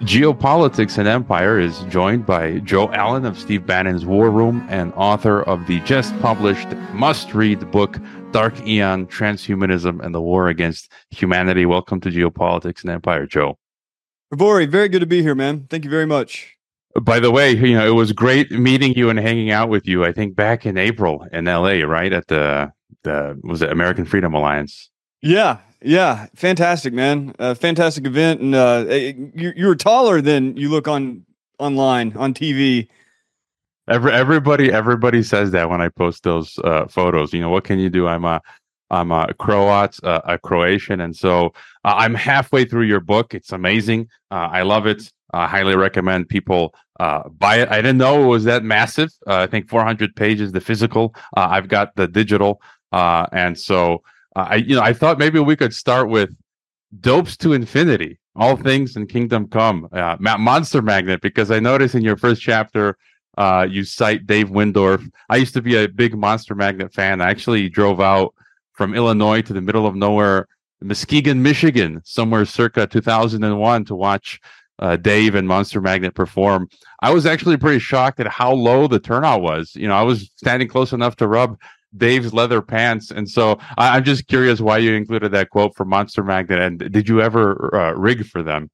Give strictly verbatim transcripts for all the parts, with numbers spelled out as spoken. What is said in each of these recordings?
Geopolitics and Empire is joined by Joe Allen of Steve Bannon's War Room and author of the just published must-read book, Dark Aeon, Transhumanism and the War Against Humanity. Welcome to Geopolitics and Empire, Joe. Rory, very good to be here, man. Thank you very much. By the way, you know, it was great meeting you and hanging out with you, I think back in April in L A, right? At the, the was it American Freedom Alliance? Yeah, yeah. Fantastic, man. Uh, fantastic event. And uh, you, you're taller than you look on online, on T V. Every, everybody, everybody says that when I post those uh, photos. You know, what can you do? I'm a, I'm a Croat, uh, a Croatian, and so uh, I'm halfway through your book. It's amazing. Uh, I love it. I highly recommend people uh, buy it. I didn't know it was that massive. Uh, I think four hundred pages, the physical. Uh, I've got the digital, uh, and so uh, I, you know, I thought maybe we could start with Dopes to Infinity, All Things in Kingdom Come, uh, Monster Magnet, because I noticed in your first chapter uh, you cite Dave Windorf. I used to be a big Monster Magnet fan. I actually drove out from Illinois to the middle of nowhere, Muskegon, Michigan, somewhere circa two thousand one to watch uh, Dave and Monster Magnet perform. I was actually pretty shocked at how low the turnout was. You know, I was standing close enough to rub Dave's leather pants. And so I, I'm just curious why you included that quote from Monster Magnet. And did you ever uh, rig for them?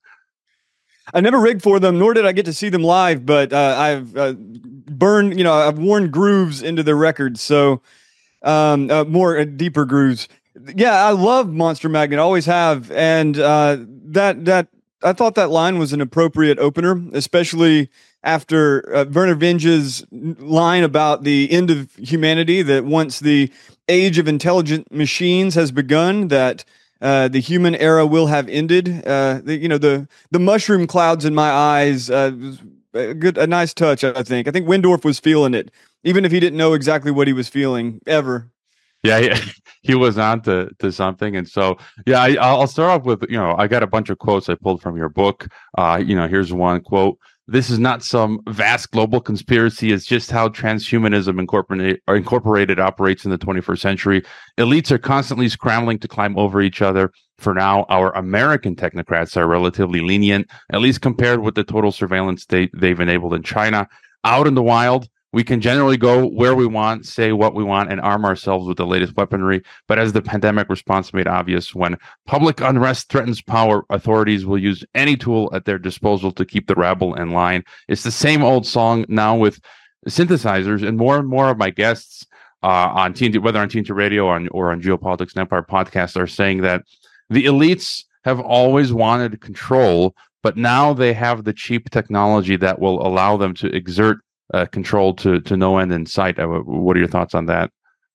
I never rigged for them, nor did I get to see them live, but uh, I've uh, burned, you know, I've worn grooves into their records. So um, uh, more uh, deeper grooves. Yeah, I love Monster Magnet, always have. And uh, that, that, I thought that line was an appropriate opener, especially after uh, Werner Vinge's line about the end of humanity, that once the age of intelligent machines has begun, that uh, the human era will have ended. Uh, the, you know, the the mushroom clouds in my eyes, uh, was a good, a nice touch, I think. I think Windorf was feeling it, even if he didn't know exactly what he was feeling, ever. Yeah, he, he was on to, to something. And so, yeah, I, I'll start off with, you know, I got a bunch of quotes I pulled from your book. Uh, you know, here's one quote. This is not some vast global conspiracy. It's just how transhumanism incorporate, or incorporated operates in the twenty-first century. Elites are constantly scrambling to climb over each other. For now, our American technocrats are relatively lenient, at least compared with the total surveillance state they've enabled in China. Out in the wild, we can generally go where we want, say what we want, and arm ourselves with the latest weaponry. But as the pandemic response made obvious, when public unrest threatens power, authorities will use any tool at their disposal to keep the rabble in line. It's the same old song now with synthesizers, and more and more of my guests uh, on T N T, whether on T N T Radio or on, or on Geopolitics and Empire podcast, are saying that the elites have always wanted control, but now they have the cheap technology that will allow them to exert Uh, control to to no end in sight. Uh, what are your thoughts on that?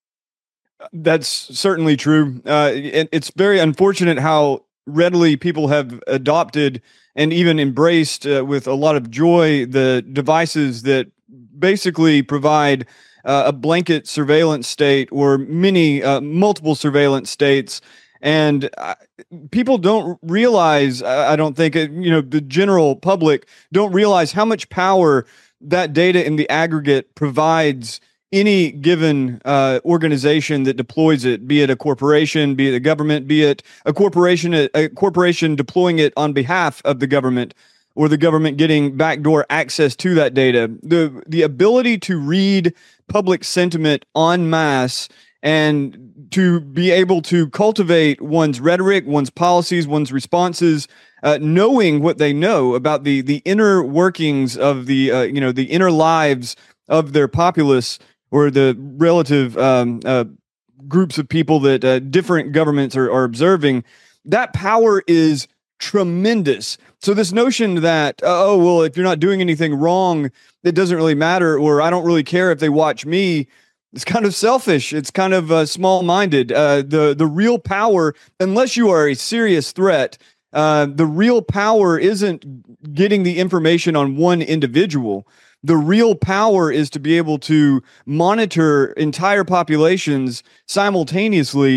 That's certainly true. Uh, it, it's very unfortunate how readily people have adopted and even embraced uh, with a lot of joy the devices that basically provide uh, a blanket surveillance state or many uh, multiple surveillance states. And uh, people don't realize, I don't think, it, you know, the general public don't realize how much power that data in the aggregate provides any given uh, organization that deploys it, be it a corporation, be it a government, be it a corporation, a, a corporation deploying it on behalf of the government, or the government getting backdoor access to that data. The the ability to read public sentiment en masse and to be able to cultivate one's rhetoric, one's policies, one's responses, uh, knowing what they know about the the inner workings of the uh, you know the inner lives of their populace, or the relative um, uh, groups of people that uh, different governments are, are observing. That power is tremendous. So this notion that, uh, oh, well, if you're not doing anything wrong, it doesn't really matter, or I don't really care if they watch me, it's kind of selfish. It's kind of uh, small-minded. Uh, the, the real power, unless you are a serious threat, uh, the real power isn't getting the information on one individual. The real power is to be able to monitor entire populations simultaneously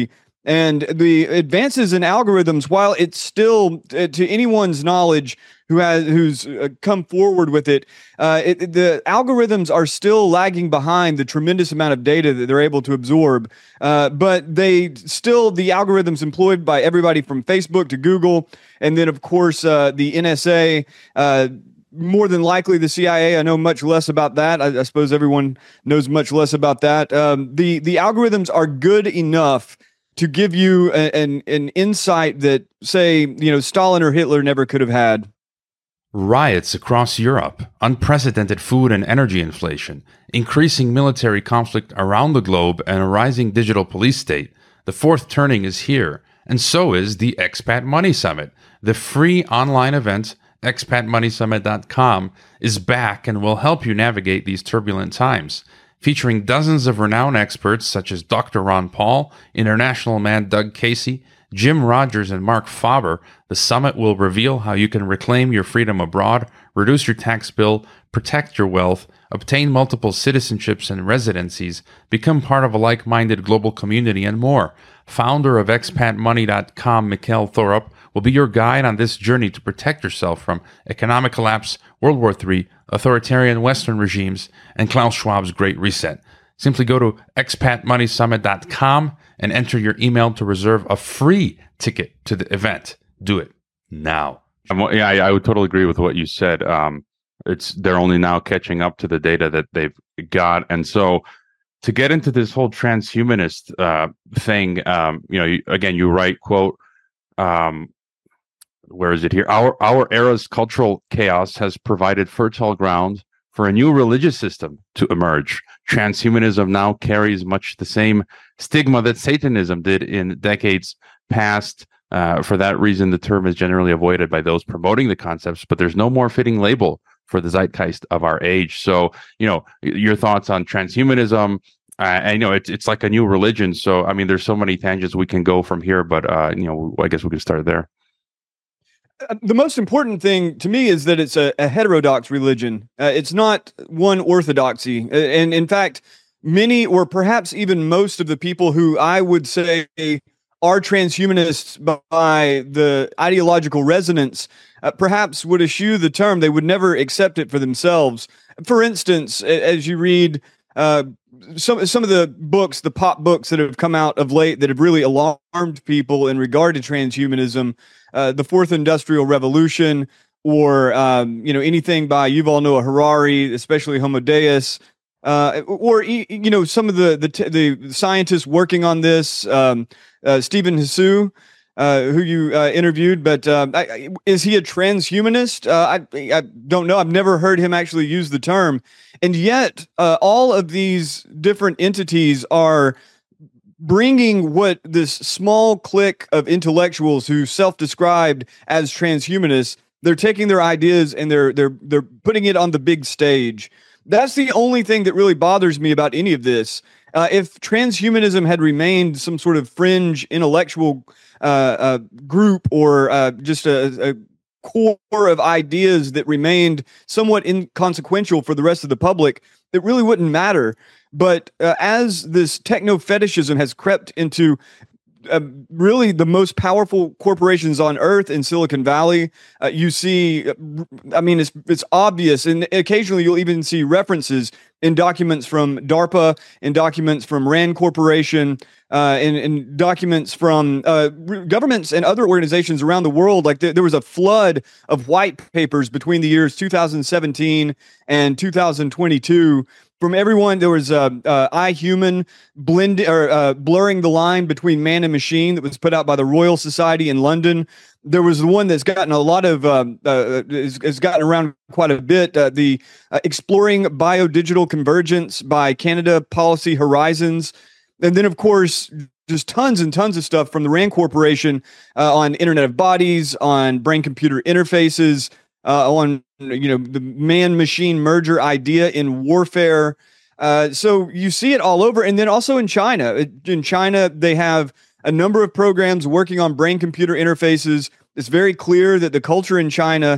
And the advances in algorithms, while it's still, uh, to anyone's knowledge who has who's uh, come forward with it, uh, it, the algorithms are still lagging behind the tremendous amount of data that they're able to absorb. Uh, but they still, the algorithms employed by everybody from Facebook to Google, and then of course uh, the N S A. Uh, More than likely, the C I A. I know much less about that. I, I suppose everyone knows much less about that. Um, the the algorithms are good enough to give you a, an an insight that, say, you know, Stalin or Hitler never could have had. Riots across Europe, unprecedented food and energy inflation, increasing military conflict around the globe, and a rising digital police state. The fourth turning is here, and so is the Expat Money Summit. The free online event, expat money summit dot com, is back and will help you navigate these turbulent times. Featuring dozens of renowned experts such as Doctor Ron Paul, international man Doug Casey, Jim Rogers, and Mark Faber, the summit will reveal how you can reclaim your freedom abroad, reduce your tax bill, protect your wealth, obtain multiple citizenships and residencies, become part of a like-minded global community, and more. Founder of expat money dot com, Mikkel Thorup, will be your guide on this journey to protect yourself from economic collapse, World War Three, authoritarian Western regimes, and Klaus Schwab's Great Reset. Simply go to expat money summit dot com and enter your email to reserve a free ticket to the event. Do it now. Um, yeah, I, I would totally agree with what you said. Um, it's they're only now catching up to the data that they've got, and so to get into this whole transhumanist uh, thing, um, you know, you, again, you write, quote, um, where is it here? Our our era's cultural chaos has provided fertile ground for a new religious system to emerge. Transhumanism now carries much the same stigma that Satanism did in decades past. Uh, for that reason, the term is generally avoided by those promoting the concepts, but there's no more fitting label for the zeitgeist of our age. So, you know, your thoughts on transhumanism, uh, and, you know, it's it's like a new religion. So, I mean, there's so many tangents we can go from here, but, uh, you know, I guess we can start there. The most important thing to me is that it's a, a heterodox religion. Uh, it's not one orthodoxy. And in fact, many or perhaps even most of the people who I would say are transhumanists by the ideological resonance uh, perhaps would eschew the term. They would never accept it for themselves. For instance, as you read uh, some some of the books, the pop books that have come out of late that have really alarmed people in regard to transhumanism, uh, the Fourth Industrial Revolution, or um, you know, anything by Yuval Noah Harari, especially Homo Deus, uh, or you know, some of the the, t- the scientists working on this, um, uh, Stephen Hsu, uh, who you uh, interviewed. But uh, I, is he a transhumanist? Uh, I I don't know. I've never heard him actually use the term. And yet, uh, all of these different entities are bringing what this small clique of intellectuals who self-described as transhumanists, they're taking their ideas and they're they're they're putting it on the big stage. That's the only thing that really bothers me about any of this. Uh, if transhumanism had remained some sort of fringe intellectual uh, uh, group, or uh, just a, a core of ideas that remained somewhat inconsequential for the rest of the public, it really wouldn't matter. But uh, as this techno fetishism has crept into uh, really the most powerful corporations on earth in Silicon Valley, uh, you see, I mean, it's it's obvious, and occasionally you'll even see references in documents from DARPA, in documents from RAND Corporation, uh, in, in documents from uh, governments and other organizations around the world. Like th- there was a flood of white papers between the years two thousand seventeen and two thousand twenty-two. From everyone, there was uh, uh, iHuman, blend, or, uh, blurring the line between man and machine, that was put out by the Royal Society in London. There was the one that's gotten a lot of, um, uh, has, has gotten around quite a bit, uh, the uh, Exploring Biodigital Convergence by Canada Policy Horizons. And then, of course, just tons and tons of stuff from the RAND Corporation uh, on Internet of Bodies, on brain-computer interfaces, uh, on you know the man-machine merger idea in warfare. Uh, so you see it all over, and then also in China. In China, they have a number of programs working on brain-computer interfaces. It's very clear that the culture in China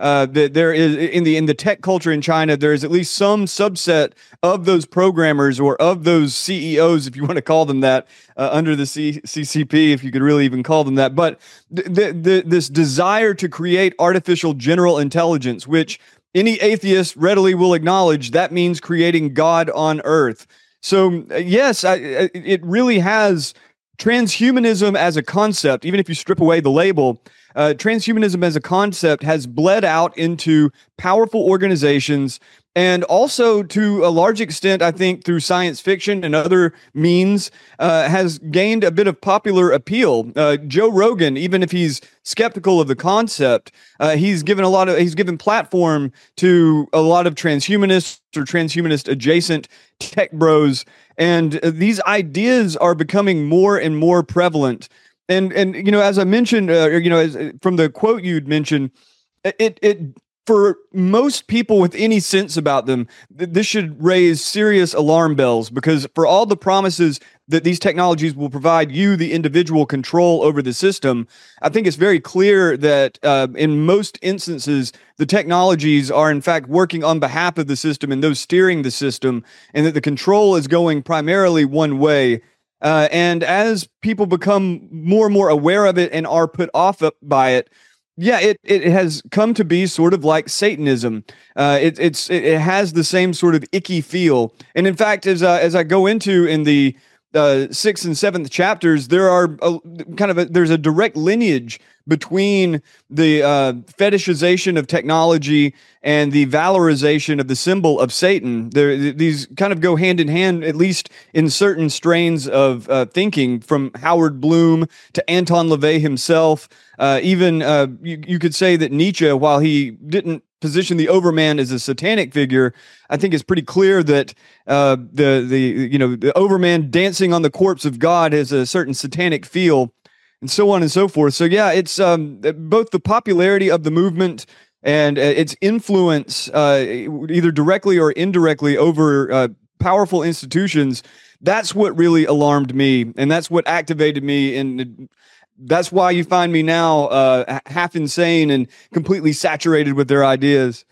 uh, that there is in the in the tech culture in China, there is at least some subset of those programmers or of those C E Os, if you want to call them that, uh, under the C- CCP, if you could really even call them that. But th- th- th- this desire to create artificial general intelligence, which any atheist readily will acknowledge, that means creating God on earth. So uh, yes, I, I, it really has transhumanism as a concept, even if you strip away the label. Uh, transhumanism as a concept has bled out into powerful organizations, and also to a large extent, I think, through science fiction and other means, uh, has gained a bit of popular appeal. Uh, Joe Rogan, even if he's skeptical of the concept, uh, he's given a lot of he's given platform to a lot of transhumanists or transhumanist adjacent tech bros, and uh, these ideas are becoming more and more prevalent. And and you know, as I mentioned, uh, you know, as, from the quote you'd mentioned, it it for most people with any sense about them, th- this should raise serious alarm bells, because for all the promises that these technologies will provide you, the individual, control over the system, I think it's very clear that uh, in most instances, the technologies are in fact working on behalf of the system and those steering the system, and that the control is going primarily one way. Uh, and as people become more and more aware of it and are put off by it, yeah, it, it has come to be sort of like Satanism. Uh, it, it's it has the same sort of icky feel. And in fact, as uh, as I go into in the uh, sixth and seventh chapters, there are a, kind of a, there's a direct lineage between the uh, fetishization of technology and the valorization of the symbol of Satan. There, these kind of go hand in hand, at least in certain strains of uh, thinking, from Howard Bloom to Anton LaVey himself. Uh, even uh, you, you could say that Nietzsche, while he didn't position the Overman as a satanic figure, I think it's pretty clear that uh, the the you know the Overman dancing on the corpse of God has a certain satanic feel, and so on and so forth. So yeah, it's um, both the popularity of the movement and uh, its influence, uh, either directly or indirectly, over uh, powerful institutions. That's what really alarmed me, and that's what activated me. And that's why you find me now uh, half insane and completely saturated with their ideas.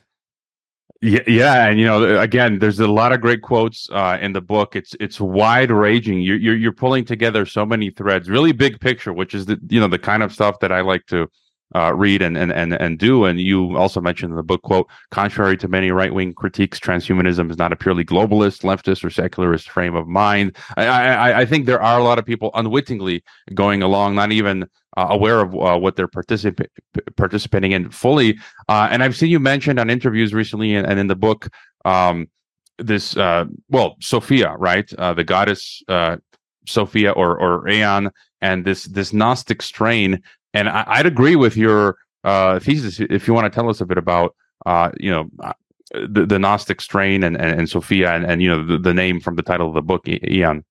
Yeah, yeah, and you know, again, there's a lot of great quotes uh, in the book. It's it's wide ranging. You're, you're you're pulling together so many threads, really big picture, which is the you know the kind of stuff that I like to uh, read and and and and do. And you also mentioned in the book, quote, contrary to many right wing critiques, transhumanism is not a purely globalist, leftist, or secularist frame of mind. I I, I think there are a lot of people unwittingly going along, not even Uh, aware of uh, what they're participa- participating in fully. Uh, and I've seen you mentioned on interviews recently and, and in the book, um, this, uh, well, Sophia, right? Uh, the goddess uh, Sophia or or Aeon, and this this Gnostic strain. And I, I'd agree with your uh, thesis if you want to tell us a bit about, uh, you know, the, the Gnostic strain and, and, and Sophia and, and, you know, the, the name from the title of the book, Aeon.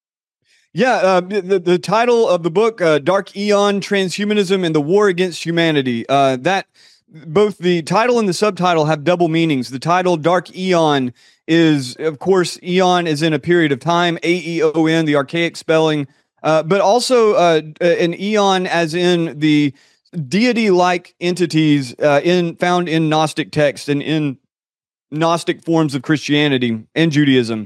Yeah, uh, the, the title of the book, uh, Dark Aeon, Transhumanism and the War Against Humanity. Uh, that both the title and the subtitle have double meanings. The title, Dark Aeon, is, of course, eon is in a period of time, A E O N, the archaic spelling, uh, but also uh, an eon as in the deity-like entities uh, in found in Gnostic texts and in Gnostic forms of Christianity and Judaism.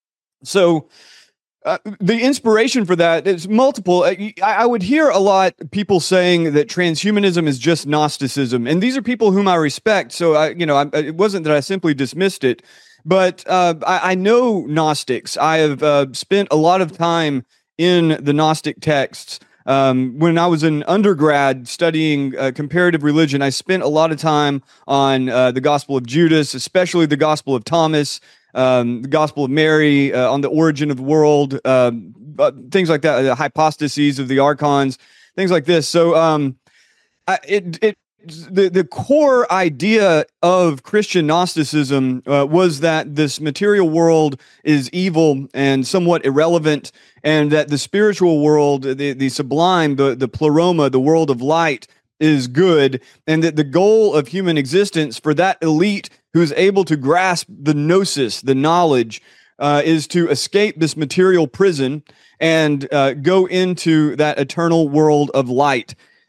So, Uh, the inspiration for that is multiple. I, I would hear a lot people saying that transhumanism is just Gnosticism, and these are people whom I respect. So I, you know, I, it wasn't that I simply dismissed it, but uh, I, I know Gnostics. I have uh, spent a lot of time in the Gnostic texts. Um, when I was an undergrad studying uh, comparative religion, I spent a lot of time on uh, the Gospel of Judas, especially the Gospel of Thomas. Um, the Gospel of Mary, uh, on the origin of the world, uh, things like that, the hypostases of the archons, things like this. So, um, I, it it the the core idea of Christian Gnosticism uh, was that this material world is evil and somewhat irrelevant, and that the spiritual world, the the sublime, the the pleroma, the world of light, is good, and that the goal of human existence for that elite who's able to grasp the gnosis, the knowledge, uh, is to escape this material prison and uh, go into that eternal world of light.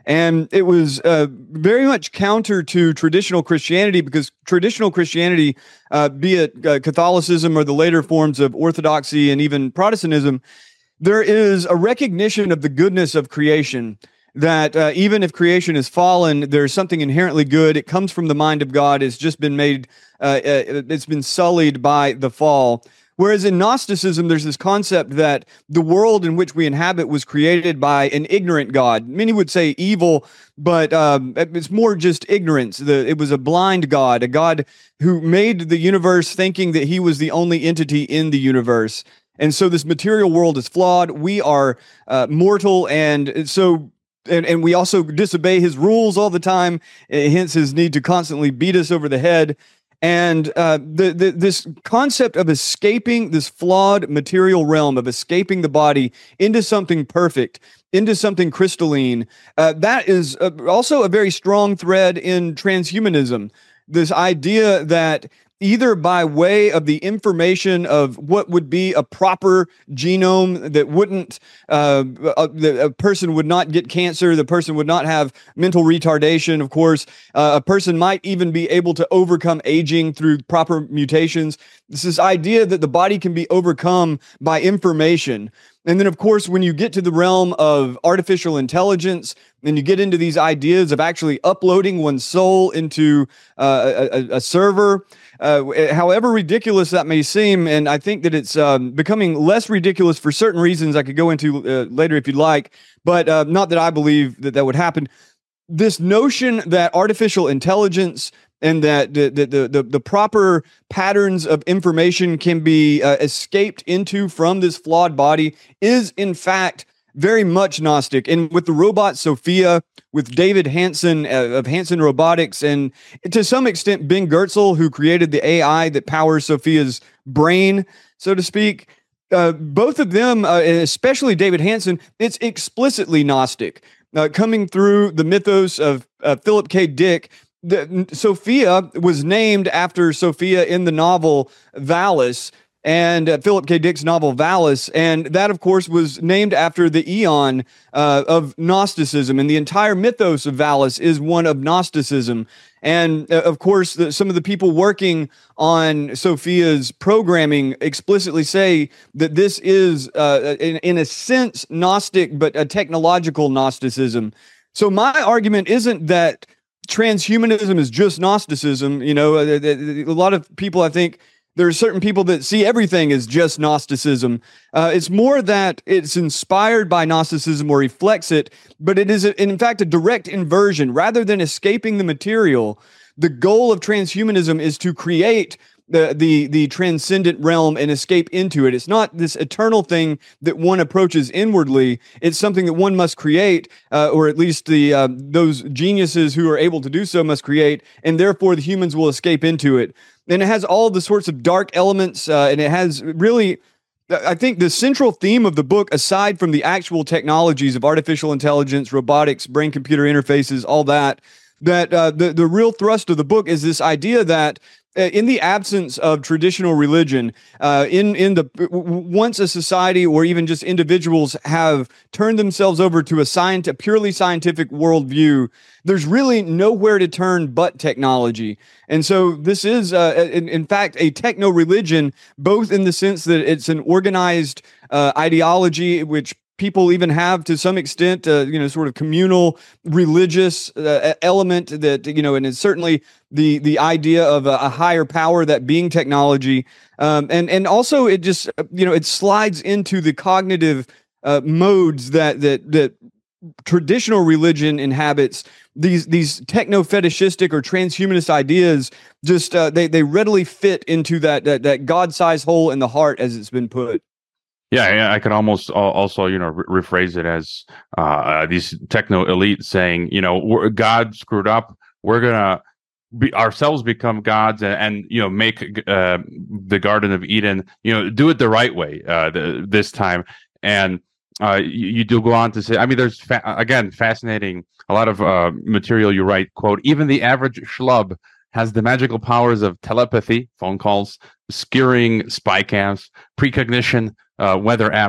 And it was uh, very much counter to traditional Christianity, because traditional Christianity, uh, be it uh, Catholicism or the later forms of Orthodoxy and even Protestantism, there is a recognition of the goodness of creation, that uh, even if creation is fallen, there's something inherently good. It comes from the mind of God. It's just been made, uh, it's been sullied by the fall. Whereas in Gnosticism, there's this concept that the world in which we inhabit was created by an ignorant God. Many would say evil, but um, it's more just ignorance. The, it was a blind God, a God who made the universe thinking that he was the only entity in the universe. And so this material world is flawed. We are uh, mortal, and so and, and we also disobey his rules all the time, hence his need to constantly beat us over the head. And uh, the, the, this concept of escaping this flawed material realm, of escaping the body into something perfect, into something crystalline, uh, that is uh, also a very strong thread in transhumanism. This idea that either by way of the information of what would be a proper genome that wouldn't, uh, a, a person would not get cancer, the person would not have mental retardation, of course, uh, a person might even be able to overcome aging through proper mutations. It's this idea that the body can be overcome by information. And then, of course, when you get to the realm of artificial intelligence, and you get into these ideas of actually uploading one's soul into uh, a, a server, uh, however ridiculous that may seem, and I think that it's um, becoming less ridiculous for certain reasons I could go into uh, later if you'd like, but uh, not that I believe that that would happen. This notion that artificial intelligence and that the the the, the proper patterns of information can be uh, escaped into from this flawed body is, in fact, very much Gnostic. And with the robot Sophia, with David Hanson uh, of Hanson Robotics, and to some extent Ben Goertzel, who created the A I that powers Sophia's brain, so to speak, uh, both of them, uh, and especially David Hanson, it's explicitly Gnostic. Uh, coming through the mythos of uh, Philip K. Dick, the, Sophia was named after Sophia in the novel Valis, and uh, Philip K. Dick's novel Valis, and that, of course, was named after the eon uh, of Gnosticism, and the entire mythos of Valis is one of Gnosticism. And, uh, of course, the, some of the people working on Sophia's programming explicitly say that this is, uh, in, in a sense, Gnostic, but a technological Gnosticism. So my argument isn't that transhumanism is just Gnosticism. You know, a, a, a lot of people, I think, there are certain people that see everything as just Gnosticism. Uh, it's more that it's inspired by Gnosticism or reflects it, but it is, a, in fact, a direct inversion. Rather than escaping the material, the goal of transhumanism is to create the, the, the transcendent realm and escape into it. It's not this eternal thing that one approaches inwardly. It's something that one must create, uh, or at least the uh, those geniuses who are able to do so must create, and therefore the humans will escape into it. And it has all the sorts of dark elements, uh, and it has really, I think, the central theme of the book, aside from the actual technologies of artificial intelligence, robotics, brain-computer interfaces, all that, that uh, the, the real thrust of the book is this idea that uh, in the absence of traditional religion, uh, in in the w- once a society or even just individuals have turned themselves over to a, scient- a purely scientific worldview, there's really nowhere to turn but technology. And so this is, uh, in, in fact, a techno-religion, both in the sense that it's an organized uh, ideology, which people even have to some extent, uh, you know, sort of communal religious uh, element that, you know, and it's certainly the the idea of a, a higher power, that being technology. Um, and, and also it just, you know, it slides into the cognitive uh, modes that, that, that traditional religion inhabits. These these techno-fetishistic or transhumanist ideas, just uh, they, they readily fit into that, that, that God-sized hole in the heart, as it's been put. Yeah, yeah, I could almost also, you know, re- rephrase it as uh, these techno elites saying, you know, we're, God screwed up. We're gonna be ourselves become gods and, and you know make uh, the Garden of Eden, you know, do it the right way uh, the, this time. And uh, you, you do go on to say, I mean, there's fa- again fascinating a lot of uh, material. You write, quote, even the average schlub has the magical powers of telepathy, phone calls, skewering spy cams, precognition, uh, weather apps,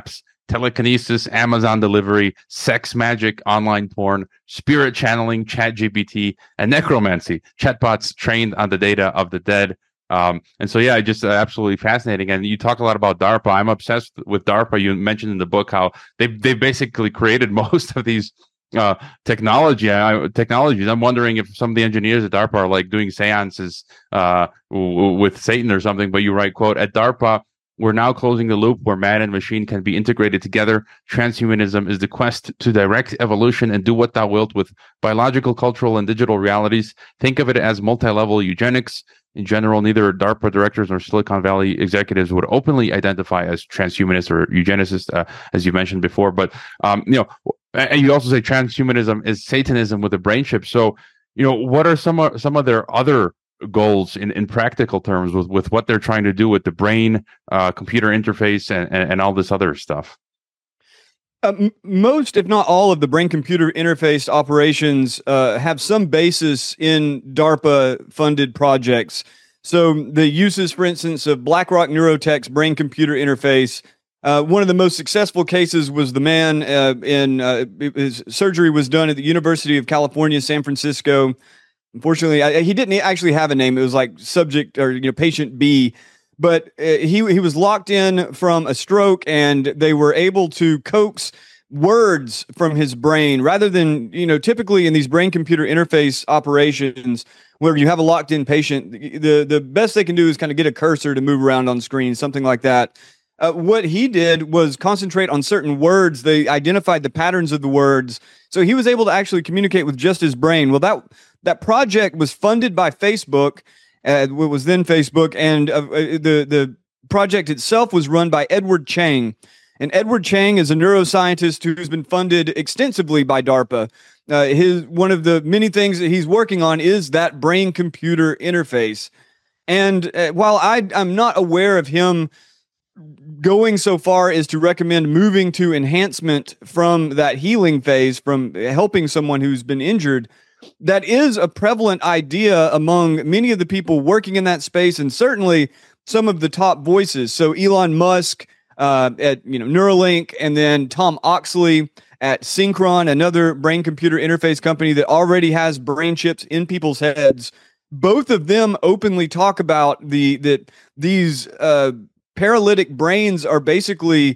telekinesis, Amazon delivery, sex magic, online porn, spirit channeling, chat G P T, and necromancy, chatbots trained on the data of the dead. Um, and so, yeah, just uh, absolutely fascinating. And you talk a lot about DARPA. I'm obsessed with DARPA. You mentioned in the book how they've, they've basically created most of these uh, technology uh, technologies. I'm wondering if some of the engineers at DARPA are like doing seances uh, w- with Satan or something. But you write, quote, at DARPA, we're now closing the loop where man and machine can be integrated together. Transhumanism is the quest to direct evolution and do what thou wilt with biological, cultural, and digital realities. Think of it as multi-level eugenics. In general, neither DARPA directors nor Silicon Valley executives would openly identify as transhumanists or eugenicists, uh, as you mentioned before. But um, you know, and you also say transhumanism is Satanism with a brain chip. So, you know, what are some of, some of their other goals in, in practical terms with, with what they're trying to do with the brain, uh, computer interface, and, and and all this other stuff? Uh, m- most, if not all, of the brain-computer interface operations uh, have some basis in DARPA-funded projects. So the uses, for instance, of BlackRock Neurotech's brain-computer interface. Uh, one of the most successful cases was the man uh, in uh, his surgery was done at the University of California, San Francisco. Unfortunately, I, he didn't actually have a name. It was like subject or you know patient B. But uh, he he was locked in from a stroke, and they were able to coax words from his brain rather than, you know, typically in these brain-computer interface operations where you have a locked-in patient, the, the best they can do is kind of get a cursor to move around on screen, something like that. Uh, what he did was concentrate on certain words. They identified the patterns of the words. So he was able to actually communicate with just his brain. Well, that, that project was funded by Facebook, Uh, what was then Facebook, and uh, the the project itself was run by Edward Chang. And Edward Chang is a neuroscientist who's been funded extensively by DARPA. Uh, his one of the many things that he's working on is that brain-computer interface. And uh, while I, I'm not aware of him going so far as to recommend moving to enhancement from that healing phase, from helping someone who's been injured, that is a prevalent idea among many of the people working in that space, and certainly some of the top voices. So Elon Musk uh, at you know Neuralink, and then Tom Oxley at Synchron, another brain-computer interface company that already has brain chips in people's heads. Both of them openly talk about the that these uh, paralytic brains are basically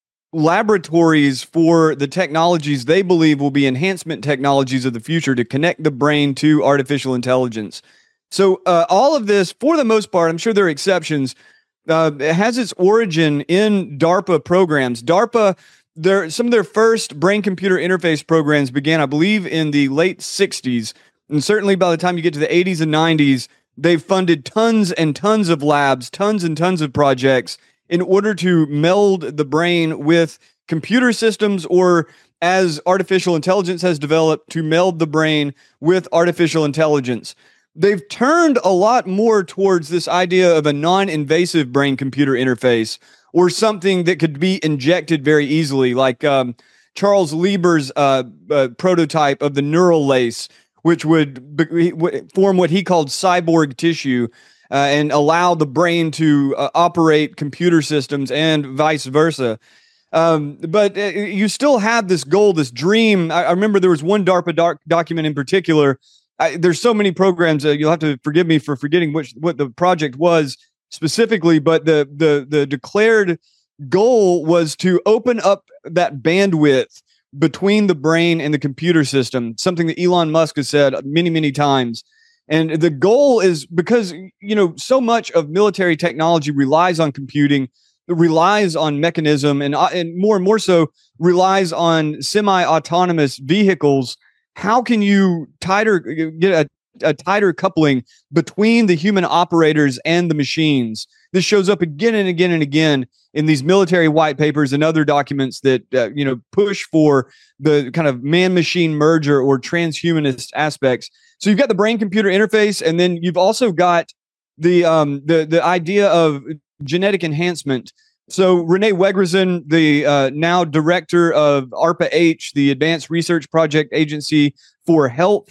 laboratories for the technologies they believe will be enhancement technologies of the future to connect the brain to artificial intelligence. So uh, all of this, for the most part, I'm sure there are exceptions, uh, it has its origin in DARPA programs. DARPA, their, some of their first brain-computer interface programs began, I believe, in the late sixties. And certainly by the time you get to the eighties and nineties, they've funded tons and tons of labs, tons and tons of projects in order to meld the brain with computer systems, or as artificial intelligence has developed, to meld the brain with artificial intelligence. They've turned a lot more towards this idea of a non-invasive brain-computer interface, or something that could be injected very easily, like um, Charles Lieber's uh, uh, prototype of the neural lace, which would be, w- form what he called cyborg tissue, Uh, and allow the brain to uh, operate computer systems and vice versa. Um, but uh, you still have this goal, this dream. I, I remember there was one DARPA doc- document in particular. I, there's so many programs. Uh, you'll have to forgive me for forgetting which what the project was specifically, but the the the declared goal was to open up that bandwidth between the brain and the computer system, something that Elon Musk has said many, many times. And the goal is because, you know, so much of military technology relies on computing, relies on mechanism, and, uh, and more and more so relies on semi-autonomous vehicles. How can you tighter get a, a tighter coupling between the human operators and the machines? This shows up again and again and again in these military white papers and other documents that, uh, you know, push for the kind of man-machine merger or transhumanist aspects. So you've got the brain-computer interface, and then you've also got the um, the the idea of genetic enhancement. So Renee Wegrezen, the uh, now director of ARPA-H, the Advanced Research Project Agency for Health,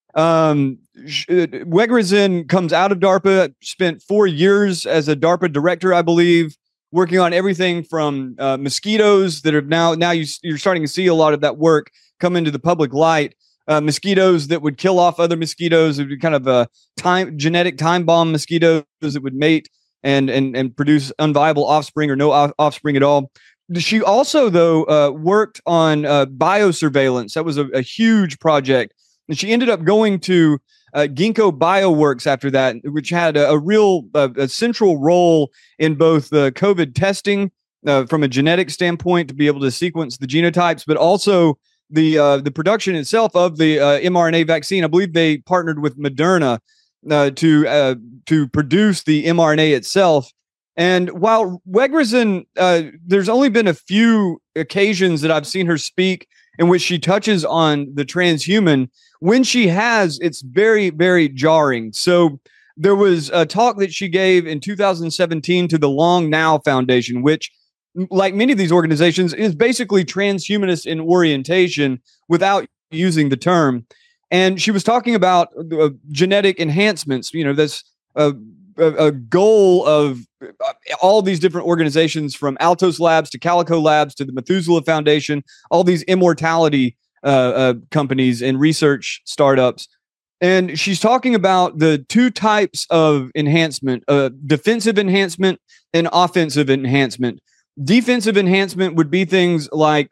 um, Wegrezen comes out of DARPA, spent four years as a DARPA director, I believe, working on everything from uh, mosquitoes that are now now you, you're starting to see a lot of that work come into the public light. Uh, mosquitoes that would kill off other mosquitoes. It would be kind of a time genetic time bomb mosquitoes that would mate and and and produce unviable offspring or no off- offspring at all. She also, though, uh, worked on uh, biosurveillance. That was a, a huge project. And she ended up going to uh, Ginkgo Bioworks after that, which had a, a real uh, a central role in both the COVID testing uh, from a genetic standpoint to be able to sequence the genotypes, but also the uh, the production itself of the uh, mRNA vaccine. I believe they partnered with Moderna uh, to uh, to produce the mRNA itself. And while Wegrezen, uh, there's only been a few occasions that I've seen her speak in which she touches on the transhuman. When she has, it's very, very jarring. So there was a talk that she gave in two thousand seventeen to the Long Now Foundation, which, like many of these organizations, is basically transhumanist in orientation without using the term. And she was talking about uh, genetic enhancements. You know, that's uh, a, a goal of all these different organizations, from Altos Labs to Calico Labs to the Methuselah Foundation, all these immortality uh, uh, companies and research startups. And she's talking about the two types of enhancement, uh, defensive enhancement and offensive enhancement. Defensive enhancement would be things like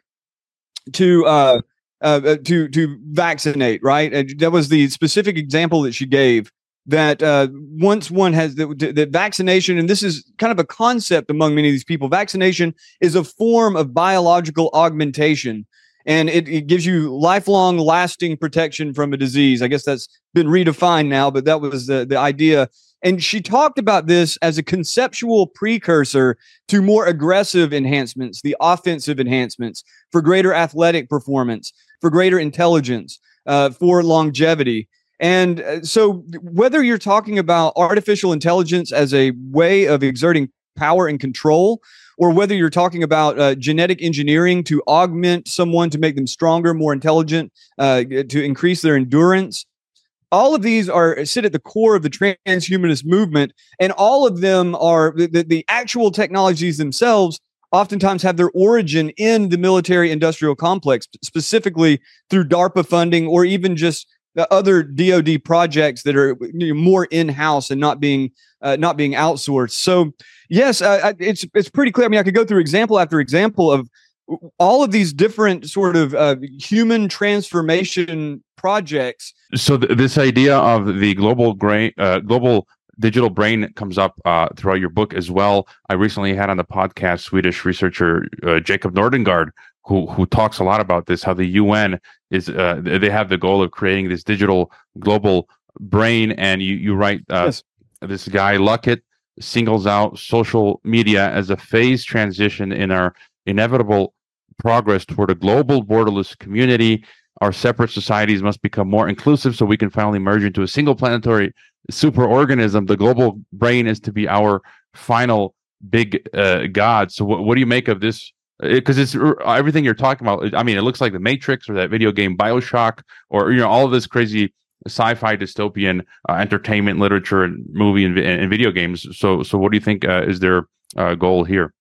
to uh, uh, to to vaccinate, right? And that was the specific example that she gave. That uh, once one has that, that vaccination, and this is kind of a concept among many of these people, vaccination is a form of biological augmentation, and it, it gives you lifelong, lasting protection from a disease. I guess that's been redefined now, but that was the, the idea. And she talked about this as a conceptual precursor to more aggressive enhancements, the offensive enhancements for greater athletic performance, for greater intelligence, uh, for longevity. And uh, so whether you're talking about artificial intelligence as a way of exerting power and control, or whether you're talking about uh, genetic engineering to augment someone to make them stronger, more intelligent, uh, to increase their endurance, all of these are sit at the core of the transhumanist movement, and all of them are the, the actual technologies themselves oftentimes have their origin in the military industrial complex, specifically through DARPA funding or even just the other D O D projects that are, you know, more in-house and not being uh, not being outsourced. So yes, uh, it's it's pretty clear. I mean, I could go through example after example of all of these different sort of uh, human transformation projects. So th- this idea of the global grain, uh, global digital brain comes up uh, throughout your book as well. I recently had on the podcast Swedish researcher uh, Jacob Nordengard, who who talks a lot about this, how the U N is, uh, they have the goal of creating this digital global brain. And you, you write, uh, yes. This guy Luckett singles out social media as a phase transition in our inevitable progress toward a global borderless community. Our separate societies must become more inclusive so we can finally merge into a single planetary superorganism. The global brain is to be our final big uh, god. So what, what do you make of this? Because it's everything you're talking about. I mean, it looks like the Matrix or that video game BioShock, or, you know, all of this crazy sci-fi dystopian uh, entertainment, literature, and movie and, and video games. So, so what do you think uh, is their uh, goal here?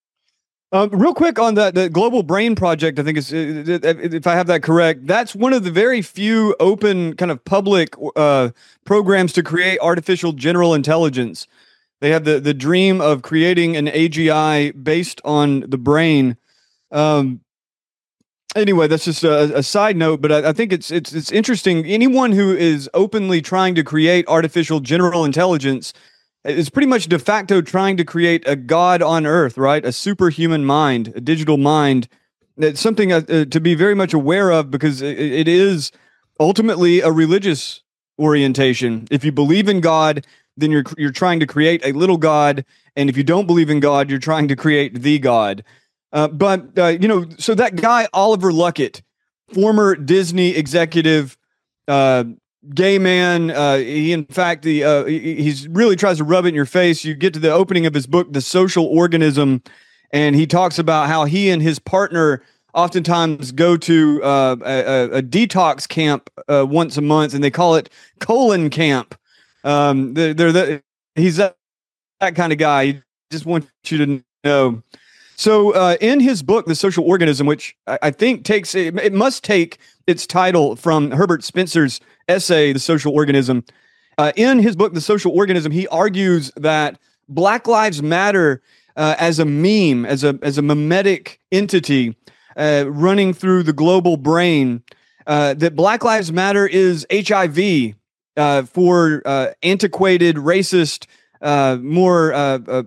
Um, real quick on that, the Global Brain Project, I think is, if I have that correct, that's one of the very few open kind of public uh, programs to create artificial general intelligence. They have the, the dream of creating an A G I based on the brain. Um, anyway, that's just a, a side note, but I, I think it's it's it's interesting. Anyone who is openly trying to create artificial general intelligence is pretty much de facto trying to create a god on Earth, right? A superhuman mind, a digital mind. It's something uh, to be very much aware of, because it, it is ultimately a religious orientation. If you believe in God, then you're you're trying to create a little god, and if you don't believe in God, you're trying to create the God. Uh, but uh, you know, so that guy Oliver Luckett, former Disney executive, uh, gay man, uh, he in fact the uh, he he's really tries to rub it in your face. You get to the opening of his book, The Social Organism, and he talks about how he and his partner oftentimes go to uh, a, a detox camp uh, once a month, and they call it colon camp. Um, they're, they're the, he's that, that kind of guy. He just wants you to No. So uh, in his book, The Social Organism, which I, I think takes, it, it must take its title from Herbert Spencer's essay, The Social Organism. Uh, in his book, The Social Organism, he argues that Black Lives Matter uh, as a meme, as a, as a mimetic entity uh, running through the global brain, uh, that Black Lives Matter is H I V uh, for uh, antiquated, racist, uh, more uh, uh,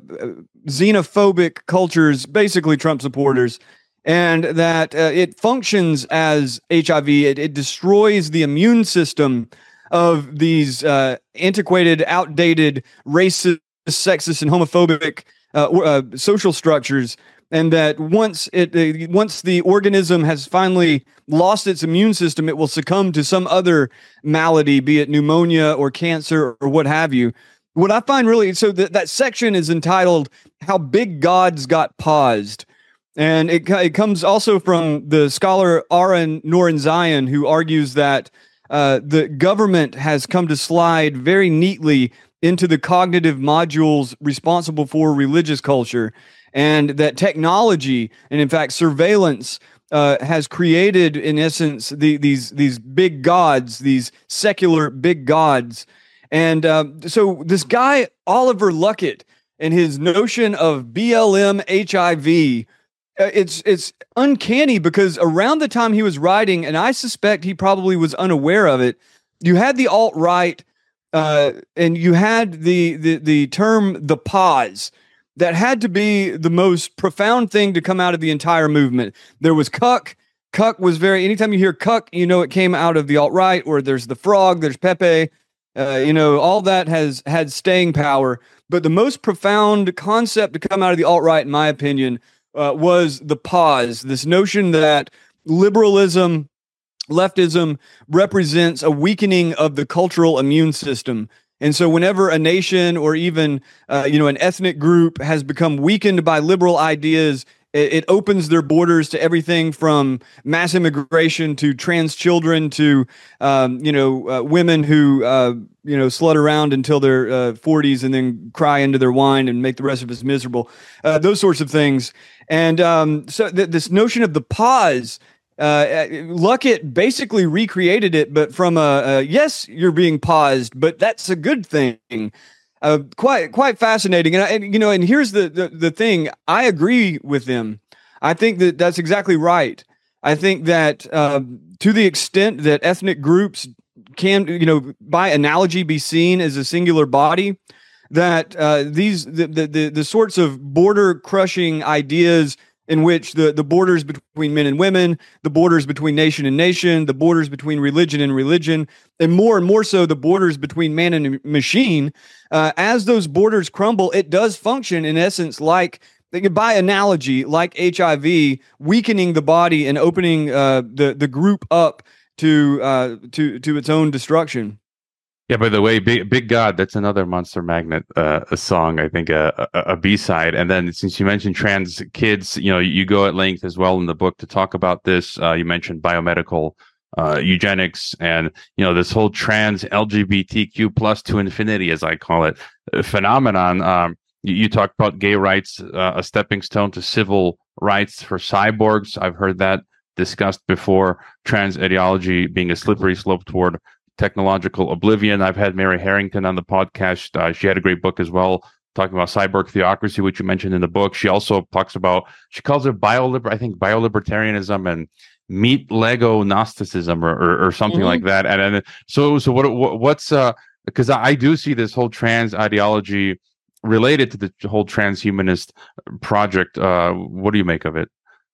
xenophobic cultures, basically Trump supporters, and that uh, it functions as H I V. It, it destroys the immune system of these uh, antiquated, outdated, racist, sexist, and homophobic uh, uh, social structures. And that once it uh, once the organism has finally lost its immune system, it will succumb to some other malady, be it pneumonia or cancer or what have you. What I find really, so that, that section is entitled How Big Gods Got Paused. And it, it comes also from the scholar Aaron Norenzayan, who argues that uh, the government has come to slide very neatly into the cognitive modules responsible for religious culture, and that technology, and in fact surveillance, uh, has created, in essence, the, these, these big gods, these secular big gods. And uh, so this guy, Oliver Luckett, and his notion of B L M H I V, uh, it's it's uncanny because around the time he was writing, and I suspect he probably was unaware of it, you had the alt-right uh, and you had the, the, the term the pause that had to be the most profound thing to come out of the entire movement. There was cuck. Cuck was very, anytime you hear cuck, you know it came out of the alt-right, or there's the frog, there's Pepe. Uh, you know, all that has had staying power. But the most profound concept to come out of the alt-right, in my opinion, uh, was the pause. This notion that liberalism, leftism represents a weakening of the cultural immune system. And so whenever a nation or even, uh, you know, an ethnic group has become weakened by liberal ideas, it, it opens their borders to everything from mass immigration to trans children to, um, you know, uh, women who, uh, you know, slut around until their uh, forties and then cry into their wine and make the rest of us miserable. Uh, those sorts of things. And um, so th- this notion of the pause, Uh, Luckett basically recreated it, but from a, a yes, you're being paused, but that's a good thing. Uh, quite quite fascinating, and, and you know, and here's the, the the thing. I agree with them. I think that that's exactly right. I think that uh, to the extent that ethnic groups can, you know, by analogy, be seen as a singular body, that uh, these the, the the the sorts of border crushing ideas, in which the, the borders between men and women, the borders between nation and nation, the borders between religion and religion, and more and more so the borders between man and machine, uh, as those borders crumble, it does function in essence like, by analogy, like H I V, weakening the body and opening uh, the, the group up to, uh, to, to its own destruction. Yeah, by the way, Big Big God, that's another Monster Magnet uh, a song, I think, a, a, a B-side. And then since you mentioned trans kids, you know, you go at length as well in the book to talk about this. Uh, you mentioned biomedical uh, eugenics and, you know, this whole trans L G B T Q plus to infinity, as I call it, phenomenon. Um, you, you talked about gay rights, uh, a stepping stone to civil rights for cyborgs. I've heard that discussed before. Trans ideology being a slippery slope toward technological oblivion. I've had Mary Harrington on the podcast. Uh, she had a great book as well, talking about cyborg theocracy, which you mentioned in the book. She also talks about, she calls it bioliber, I think biolibertarianism and meat Lego Gnosticism or, or, or something mm-hmm. like that. And, and so, so what, what what's, uh, because I do see this whole trans ideology related to the whole transhumanist project. Uh, what do you make of it?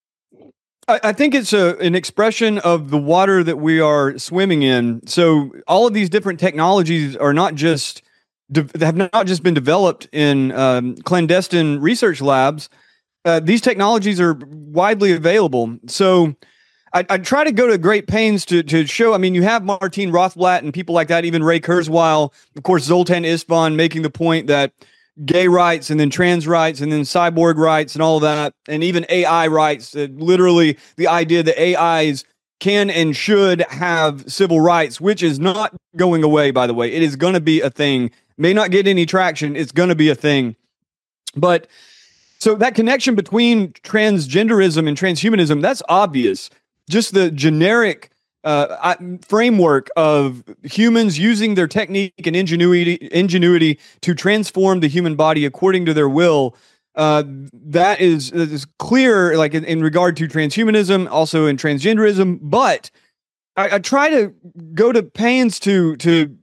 I think it's a, an expression of the water that we are swimming in. So all of these different technologies are not just de- have not just been developed in um, clandestine research labs. Uh, these technologies are widely available. So I, I try to go to great pains to to show. I mean, you have Martine Rothblatt and people like that, even Ray Kurzweil, of course, Zoltan Istvan, making the point that gay rights and then trans rights and then cyborg rights and all of that, and even A I rights, uh, literally the idea that A Is can and should have civil rights, which is not going away, by the way. It is going to be a thing. May not get any traction. It's going to be a thing. But So that connection between transgenderism and transhumanism, that's obvious. Just the generic uh, framework of humans using their technique and ingenuity, ingenuity to transform the human body according to their will. Uh, that is, is clear, like in, in regard to transhumanism, also in transgenderism. But I, I try to go to pains to to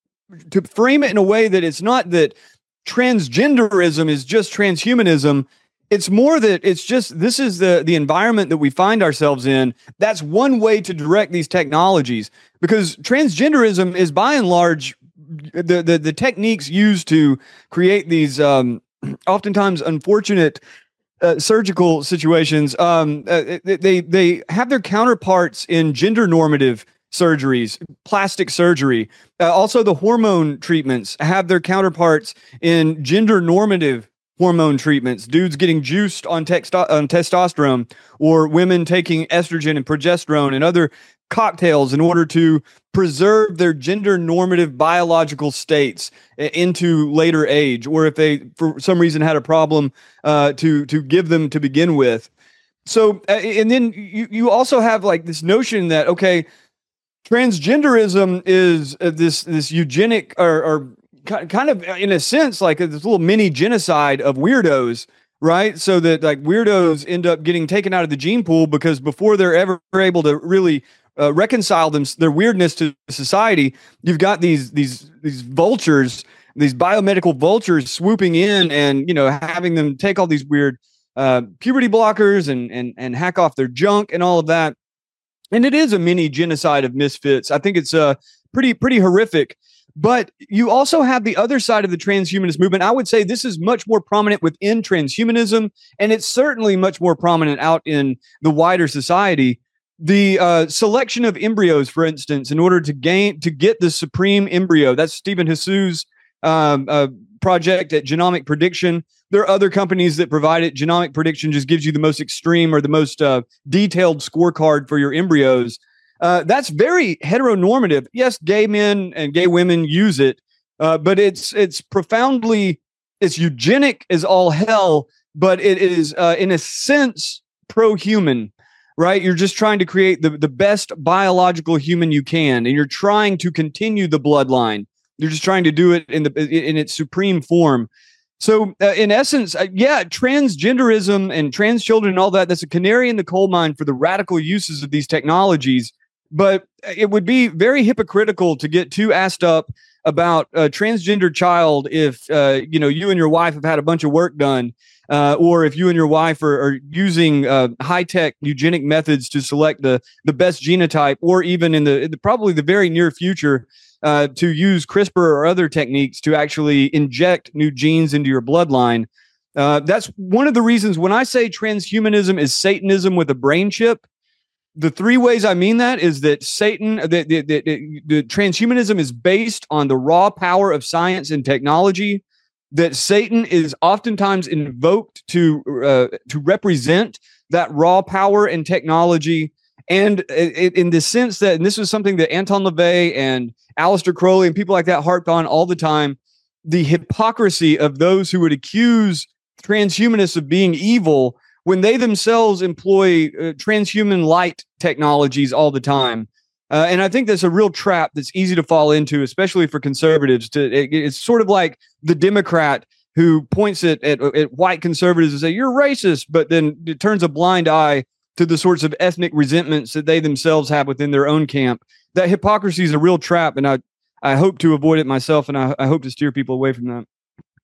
to frame it in a way that it's not that transgenderism is just transhumanism. It's more that it's just this is the the environment that we find ourselves in. That's one way to direct these technologies, because transgenderism is by and large the the, the techniques used to create these um, oftentimes unfortunate uh, surgical situations. Um, uh, they they have their counterparts in gender normative surgeries, plastic surgery. Uh, also, the hormone treatments have their counterparts in gender normative hormone treatments. Dudes getting juiced on, texto- on testosterone, or women taking estrogen and progesterone and other cocktails in order to preserve their gender normative biological states into later age, or if they for some reason had a problem uh, to to give them to begin with. So, uh, and then you you also have like this notion that, okay, transgenderism is uh, this this eugenic or, or kind of in a sense like this little mini genocide of weirdos, right? So that like weirdos end up getting taken out of the gene pool because before they're ever able to really uh, reconcile them their weirdness to society, you've got these these these vultures, these biomedical vultures swooping in and, you know, having them take all these weird uh, puberty blockers and and and hack off their junk and all of that. And it is a mini genocide of misfits. I think it's uh, pretty pretty horrific. But you also have the other side of the transhumanist movement. I would say this is much more prominent within transhumanism, and it's certainly much more prominent out in the wider society. The uh, selection of embryos, for instance, in order to gain to get the supreme embryo. That's Stephen Hsu's um, uh, project at Genomic Prediction. There are other companies that provide it. Genomic Prediction just gives you the most extreme or the most uh, detailed scorecard for your embryos. Uh, that's very heteronormative. Yes, gay men and gay women use it, uh, but it's it's profoundly, it's eugenic as all hell, but it is, uh, in a sense, pro-human, right? You're just trying to create the, the best biological human you can, and you're trying to continue the bloodline. You're just trying to do it in the in its supreme form. So, uh, in essence, uh, yeah, transgenderism and trans children and all that, that's a canary in the coal mine for the radical uses of these technologies. But it would be very hypocritical to get too assed up about a transgender child if, uh, you know, you and your wife have had a bunch of work done, uh, or if you and your wife are, are using uh, high-tech eugenic methods to select the, the best genotype, or even in the, in the probably the very near future uh, to use CRISPR or other techniques to actually inject new genes into your bloodline. Uh, that's one of the reasons when I say transhumanism is Satanism with a brain chip. The three ways I mean that is that Satan, the, the, the, the transhumanism is based on the raw power of science and technology, that Satan is oftentimes invoked to uh, to represent that raw power and technology. And it, in the sense that, and this was something that Anton LaVey and Aleister Crowley and people like that harped on all the time, the hypocrisy of those who would accuse transhumanists of being evil when they themselves employ uh, transhuman light technologies all the time. Uh, and I think that's a real trap that's easy to fall into, especially for conservatives. To it, It's sort of like the Democrat who points at, at, at white conservatives and say, you're racist, but then it turns a blind eye to the sorts of ethnic resentments that they themselves have within their own camp. That hypocrisy is a real trap, and I, I hope to avoid it myself, and I, I hope to steer people away from that.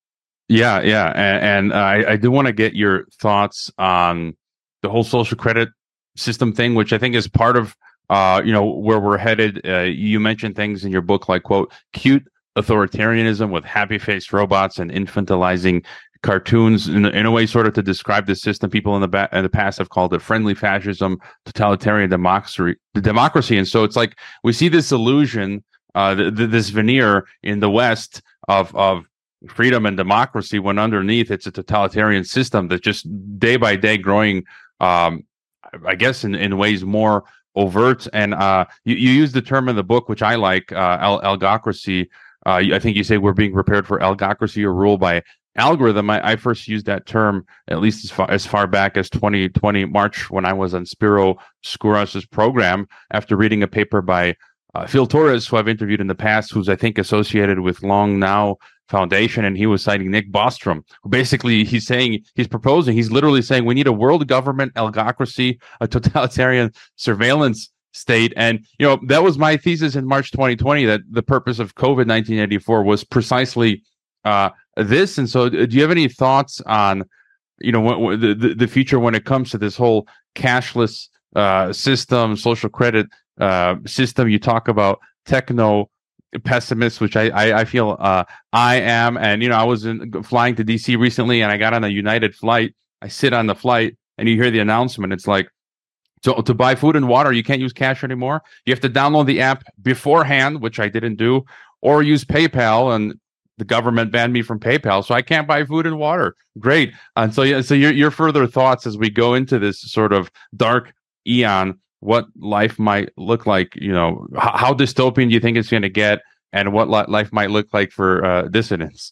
Yeah, yeah, and, and I, I do want to get your thoughts on the whole social credit system thing, which I think is part of, uh, you know, where we're headed. Uh, you mentioned things in your book like, quote, cute authoritarianism with happy-faced robots and infantilizing cartoons, in, in a way, sort of to describe the system. People in the ba- in the past have called it friendly fascism, totalitarian democracy, democracy, and so it's like we see this illusion, uh, th- th- this veneer in the West of of. freedom and democracy, when underneath it's a totalitarian system that's just day by day growing, um, I guess, in, in ways more overt. And uh, you, you use the term in the book, which I like, uh, al- algocracy. Uh, I think you say we're being prepared for algocracy, or rule by algorithm. I, I first used that term at least as far as far back as twenty twenty March, when I was on Spiro Skouras's program after reading a paper by uh, Phil Torres, who I've interviewed in the past, who's I think associated with Long Now Foundation, and he was citing Nick Bostrom, who basically he's saying he's proposing he's literally saying we need a world government algocracy, a totalitarian surveillance state. And you know, that was my thesis in March twenty twenty, that the purpose of COVID nineteen eighty-four was precisely uh, this. And so, do you have any thoughts on, you know, what, what, the the future when it comes to this whole cashless uh, system, social credit uh, system? You talk about techno pessimist, which I I, I feel uh, I am. And you know, I was in, flying to D C recently, and I got on a United flight. I sit on the flight, and you hear the announcement. It's like, So to buy food and water, you can't use cash anymore. You have to download the app beforehand, which I didn't do, or use PayPal, and the government banned me from PayPal, so I can't buy food and water. Great. And so, yeah, so your your further thoughts as we go into this sort of dark eon, what life might look like, you know, how, how dystopian do you think it's going to get, and what li- life might look like for uh, dissidents?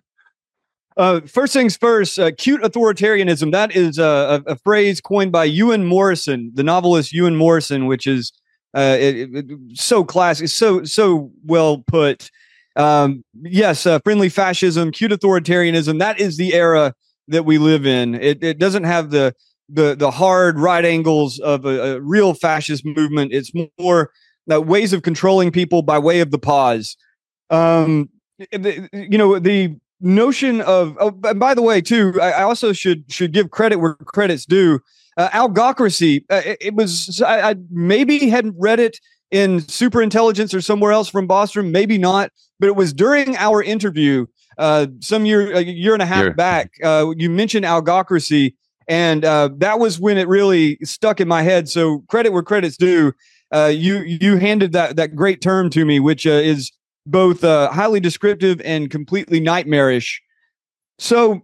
Uh, first things first, uh, cute authoritarianism. That is a, a, a phrase coined by Ewan Morrison, the novelist Ewan Morrison, which is uh, it, it, so classic, so so well put. Um, yes, uh, friendly fascism, cute authoritarianism. That is the era that we live in. It, it doesn't have the the the hard right angles of a, a real fascist movement. It's more uh, ways of controlling people by way of the pause. Um, the, you know the. notion of oh, and by the way, too, I, I also should should give credit where credit's due. Uh, Algocracy. Uh, it, it was I, I maybe hadn't read it in Superintelligence or somewhere else from Bostrom, maybe not, but it was during our interview uh, some year a year and a half Year. back. Uh, you mentioned Algocracy, and uh, that was when it really stuck in my head. So credit where credit's due. Uh, you you handed that that great term to me, which uh, is both uh, highly descriptive and completely nightmarish. So,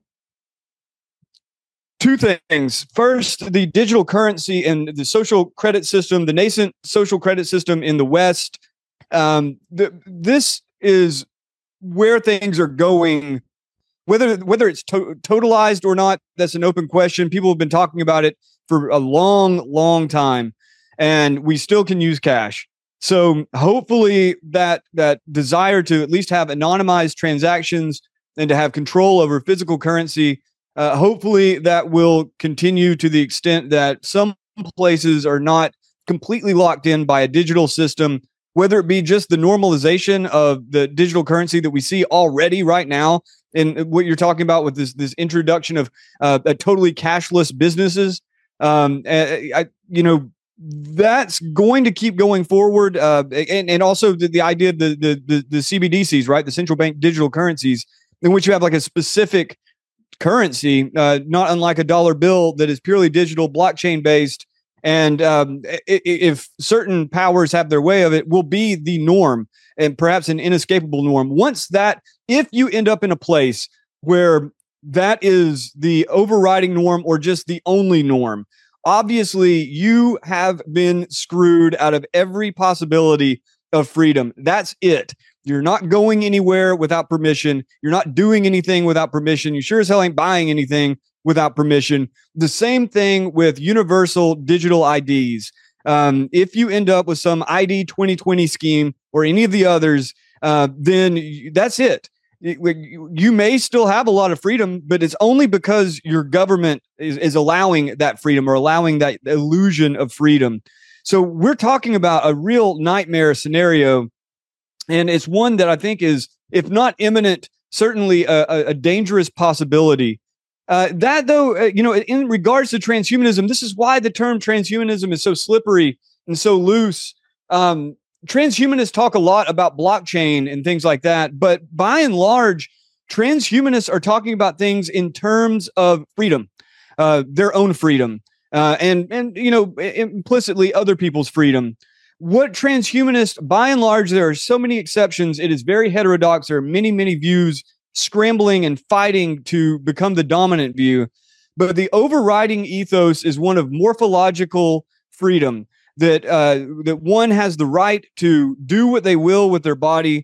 two things. First, the digital currency and the social credit system, the nascent social credit system in the West. Um, the, this is where things are going. Whether whether it's to- totalized or not, that's an open question. People have been talking about it for a long, long time, and we still can use cash. So hopefully that that desire to at least have anonymized transactions and to have control over physical currency, uh, hopefully that will continue to the extent that some places are not completely locked in by a digital system, whether it be just the normalization of the digital currency that we see already right now, and what you're talking about with this this introduction of uh, a totally cashless businesses. Um, I, I you know. That's going to keep going forward, uh, and and also the, the idea of the, the the the C B D Cs, right? The central bank digital currencies, in which you have like a specific currency, uh, not unlike a dollar bill that is purely digital, blockchain based, and um, if certain powers have their way of it, will be the norm, and perhaps an inescapable norm. Once that, if you end up in a place where that is the overriding norm or just the only norm, obviously, you have been screwed out of every possibility of freedom. That's it. You're not going anywhere without permission. You're not doing anything without permission. You sure as hell ain't buying anything without permission. The same thing with universal digital I Ds. Um, if you end up with some I D twenty twenty scheme or any of the others, uh, then that's it. You may still have a lot of freedom, but it's only because your government is, is allowing that freedom or allowing that illusion of freedom. So we're talking about a real nightmare scenario. And it's one that I think is, if not imminent, certainly a, a, a dangerous possibility. Uh, that, though, uh, you know, in regards to transhumanism, this is why the term transhumanism is so slippery and so loose. Um, Transhumanists talk a lot about blockchain and things like that, but by and large, transhumanists are talking about things in terms of freedom, uh, their own freedom, uh, and and you know implicitly other people's freedom. What transhumanists, by and large, there are so many exceptions. It is very heterodox. There are many many views scrambling and fighting to become the dominant view, but the overriding ethos is one of morphological freedom. That uh, that one has the right to do what they will with their body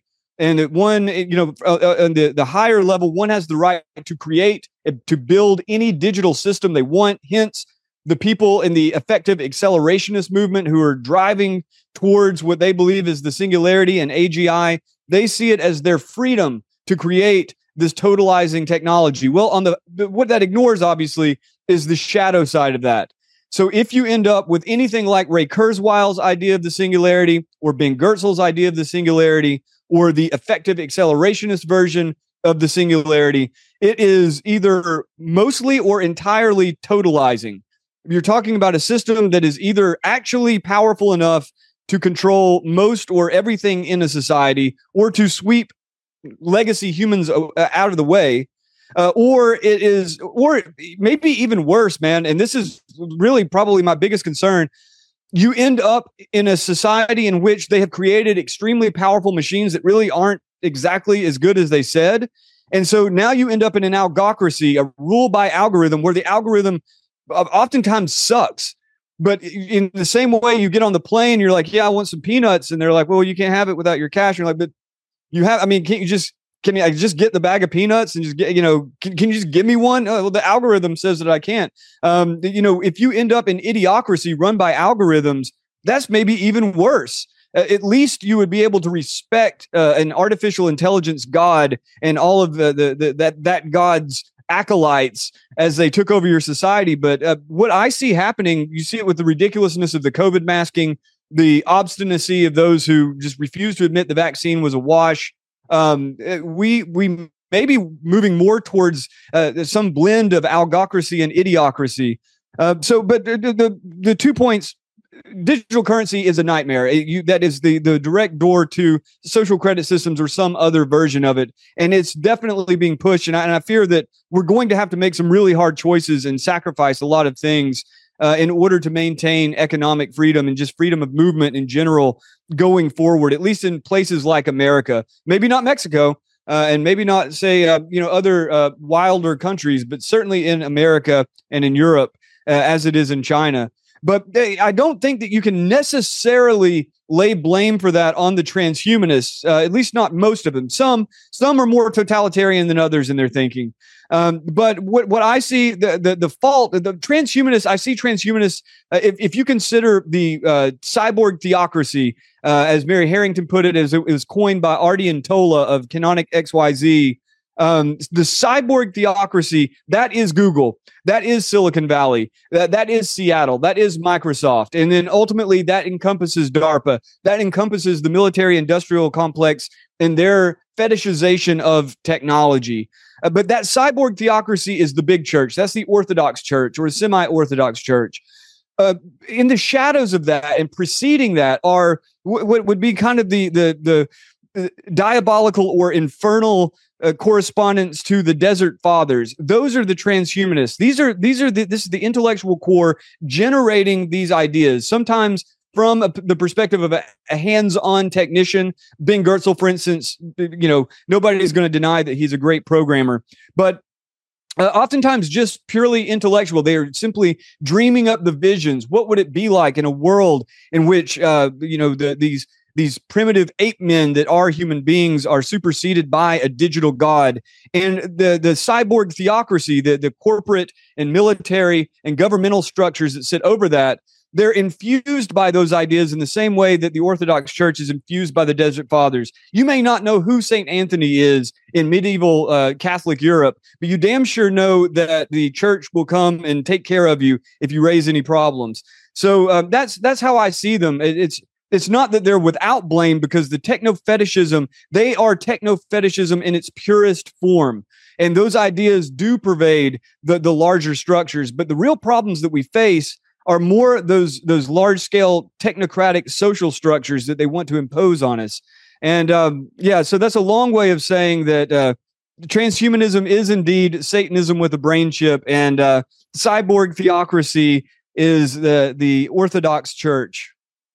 And that one, you know, uh, on the, the higher level, one has the right to create, to build any digital system they want. Hence, the people in the effective accelerationist movement who are driving towards what they believe is the singularity and A G I, they see it as their freedom to create this totalizing technology. Well, on the what that ignores, obviously, is the shadow side of that. So if you end up with anything like Ray Kurzweil's idea of the singularity, or Ben Goertzel's idea of the singularity, or the effective accelerationist version of the singularity, it is either mostly or entirely totalizing. You're talking about a system that is either actually powerful enough to control most or everything in a society, or to sweep legacy humans out of the way, uh, or it is, or maybe even worse, man. And this is really probably my biggest concern. You end up in a society in which they have created extremely powerful machines that really aren't exactly as good as they said. And so now you end up in an algocracy, a rule by algorithm, where the algorithm oftentimes sucks. But in the same way, you get on the plane, you're like, yeah, I want some peanuts. And they're like, well, you can't have it without your cash. And you're like, but you have, I mean, can't you just, can you I just get the bag of peanuts and just get, you know, can, can you just give me one? Oh, well, the algorithm says that I can't. Um, you know, if you end up in idiocracy run by algorithms, that's maybe even worse. Uh, at least you would be able to respect uh, an artificial intelligence god and all of the, the, the that that god's acolytes as they took over your society. But uh, what I see happening, you see it with the ridiculousness of the COVID masking, the obstinacy of those who just refuse to admit the vaccine was a wash. Um, we we may be moving more towards uh, some blend of algocracy and idiocracy. Uh, so, but the, the the two points: digital currency is a nightmare. It, you, that is the the direct door to social credit systems or some other version of it, and it's definitely being pushed. And I, and I fear that we're going to have to make some really hard choices and sacrifice a lot of things Uh, in order to maintain economic freedom and just freedom of movement in general going forward, at least in places like America. Maybe not Mexico, uh, and maybe not, say, uh, you know, other uh, wilder countries, but certainly in America and in Europe, uh, as it is in China. But they, I don't think that you can necessarily lay blame for that on the transhumanists, uh, at least not most of them. Some some are more totalitarian than others in their thinking. Um, but what, what I see, the, the, the fault, the transhumanists, I see transhumanists, uh, if, if you consider the uh, cyborg theocracy, uh, as Mary Harrington put it, as it was coined by Ardian Tola of Canonic X Y Z, um, the cyborg theocracy, that is Google, that is Silicon Valley, that, that is Seattle, that is Microsoft. And then ultimately that encompasses DARPA, that encompasses the military industrial complex and their fetishization of technology. Uh, but that cyborg theocracy is the big church. That's the Orthodox Church or semi-Orthodox Church. Uh, in the shadows of that and preceding that are w- what would be kind of the the the uh, diabolical or infernal uh, correspondence to the Desert Fathers. Those are the transhumanists. These are these are the, this is the intellectual core generating these ideas. Sometimes from a, the perspective of a, a hands-on technician. Ben Goertzel, for instance, you know, nobody is going to deny that he's a great programmer, but uh, oftentimes just purely intellectual. They are simply dreaming up the visions. What would it be like in a world in which, uh, you know, the, these these primitive ape men that are human beings are superseded by a digital god? And the, the cyborg theocracy, the, the corporate and military and governmental structures that sit over that, they're infused by those ideas in the same way that the Orthodox Church is infused by the Desert Fathers. You may not know who Saint Anthony is in medieval uh, Catholic Europe, but you damn sure know that the church will come and take care of you if you raise any problems. So uh, that's that's how I see them. It, it's it's not that they're without blame, because the techno-fetishism, they are techno-fetishism in its purest form. And those ideas do pervade the, the larger structures. But the real problems that we face are more those those large-scale technocratic social structures that they want to impose on us. And um, yeah, so that's a long way of saying that uh, transhumanism is indeed Satanism with a brain chip, and uh, cyborg theocracy is the the Orthodox Church.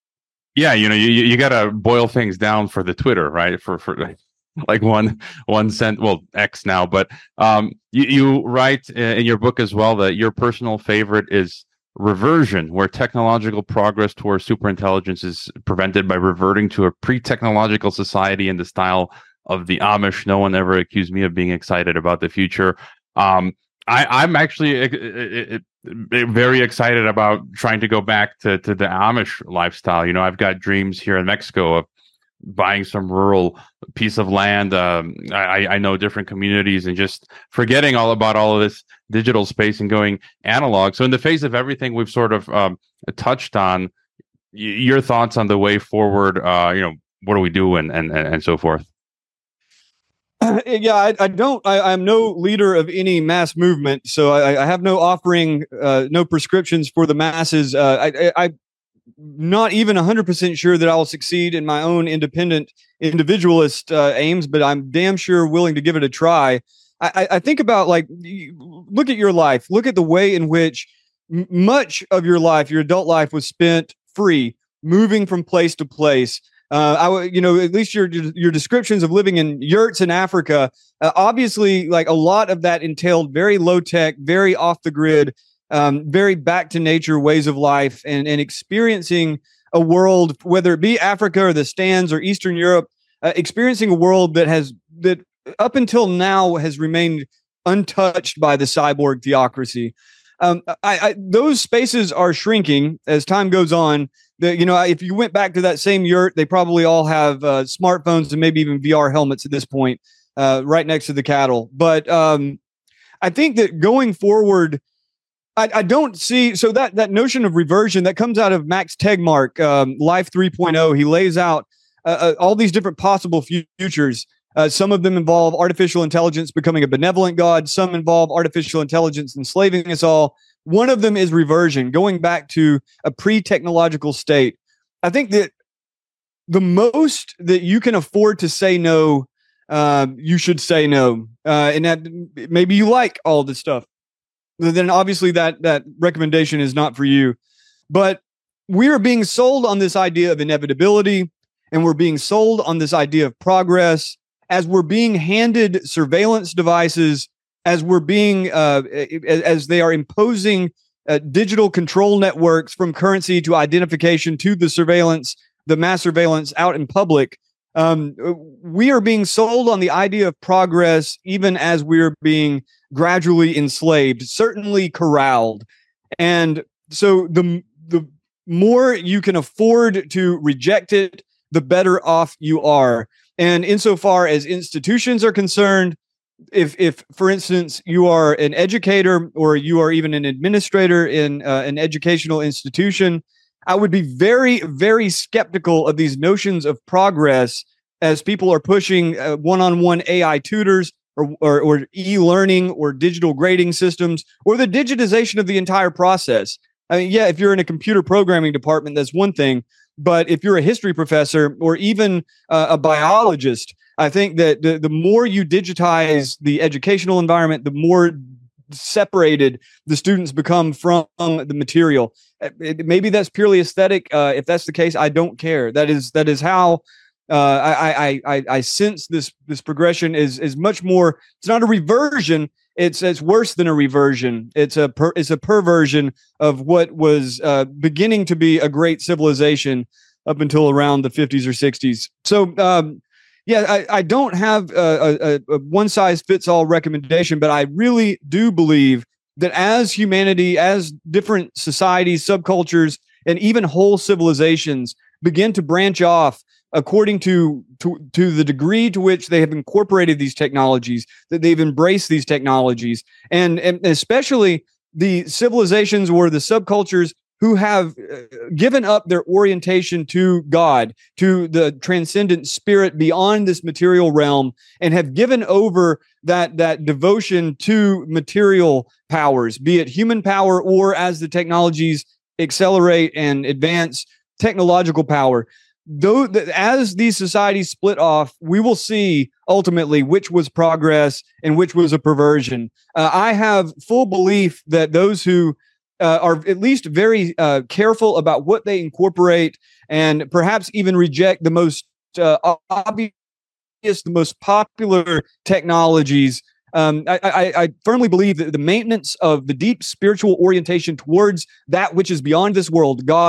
Yeah, you know, you you got to boil things down for the Twitter, right? For for like one one cent, well, X now, but um, you you write in your book as well that your personal favorite is reversion, where technological progress towards superintelligence is prevented by reverting to a pre-technological society in the style of the Amish. No one ever accused me of being excited about the future. Um, I, I'm actually uh, uh, very excited about trying to go back to, to the Amish lifestyle. You know, I've got dreams here in Mexico of buying some rural piece of land. Um, I, I know different communities and just forgetting all about all of this digital space and going analog. So in the face of everything we've sort of um, touched on, y- your thoughts on the way forward, uh, you know, what do we do and, and, and so forth? Yeah, I, I don't. I, I'm no leader of any mass movement, so I, I have no offering, uh, no prescriptions for the masses. Uh, I, I, I'm not even one hundred percent sure that I will succeed in my own independent individualist uh, aims, but I'm damn sure willing to give it a try. I, I think about, like, look at your life. Look at the way in which m- much of your life, your adult life, was spent free, moving from place to place. Uh, I, w- you know, at least your your descriptions of living in yurts in Africa, uh, obviously, like, a lot of that entailed very low tech, very off the grid, um, very back to nature ways of life, and and experiencing a world, whether it be Africa or the stands or Eastern Europe, uh, experiencing a world that has that up until now has remained untouched by the cyborg theocracy. Um, I, I, those spaces are shrinking as time goes on. The, you know, if you went back to that same yurt, they probably all have uh, smartphones and maybe even V R helmets at this point, uh, right next to the cattle. But um, I think that going forward, I, I don't see. So that that notion of reversion that comes out of Max Tegmark, um, Life three point oh, he lays out uh, uh, all these different possible futures. Uh, some of them involve artificial intelligence becoming a benevolent god. Some involve artificial intelligence enslaving us all. One of them is reversion, going back to a pre-technological state. I think that the most that you can afford to say no, uh, you should say no. Uh, and that maybe you like all this stuff. Then obviously that that recommendation is not for you. But we are being sold on this idea of inevitability, and we're being sold on this idea of progress as we're being handed surveillance devices, as we're being, uh, as they are imposing uh, digital control networks from currency to identification to the surveillance, the mass surveillance out in public. Um, we are being sold on the idea of progress, even as we're being gradually enslaved, certainly corralled. And so the, the more you can afford to reject it, the better off you are. And insofar as institutions are concerned, if, if for instance, you are an educator or you are even an administrator in uh, an educational institution, I would be very, very skeptical of these notions of progress as people are pushing uh, one-on-one A I tutors or, or, or e-learning or digital grading systems or the digitization of the entire process. I mean, yeah, if you're in a computer programming department, that's one thing. But if you're a history professor or even uh, a biologist, I think that the, the more you digitize the educational environment, the more separated the students become from the material. It, maybe that's purely aesthetic. Uh, if that's the case, I don't care. That is that is how uh, I, I I I sense this this progression is is much more. It's not a reversion. It's it's worse than a reversion. It's a per, it's a perversion of what was uh, beginning to be a great civilization up until around the fifties or sixties. So, um, yeah, I, I don't have a, a, a one-size-fits-all recommendation, but I really do believe that as humanity, as different societies, subcultures, and even whole civilizations begin to branch off according to, to to the degree to which they have incorporated these technologies, that they've embraced these technologies, and, and especially the civilizations or the subcultures who have uh, given up their orientation to God, to the transcendent spirit beyond this material realm, and have given over that, that devotion to material powers, be it human power or, as the technologies accelerate and advance, technological power. Though, as these societies split off, we will see ultimately which was progress and which was a perversion. Uh, I have full belief that those who uh, are at least very uh, careful about what they incorporate and perhaps even reject the most uh, obvious, the most popular technologies. Um, I, I, I firmly believe that the maintenance of the deep spiritual orientation towards that which is beyond this world, God,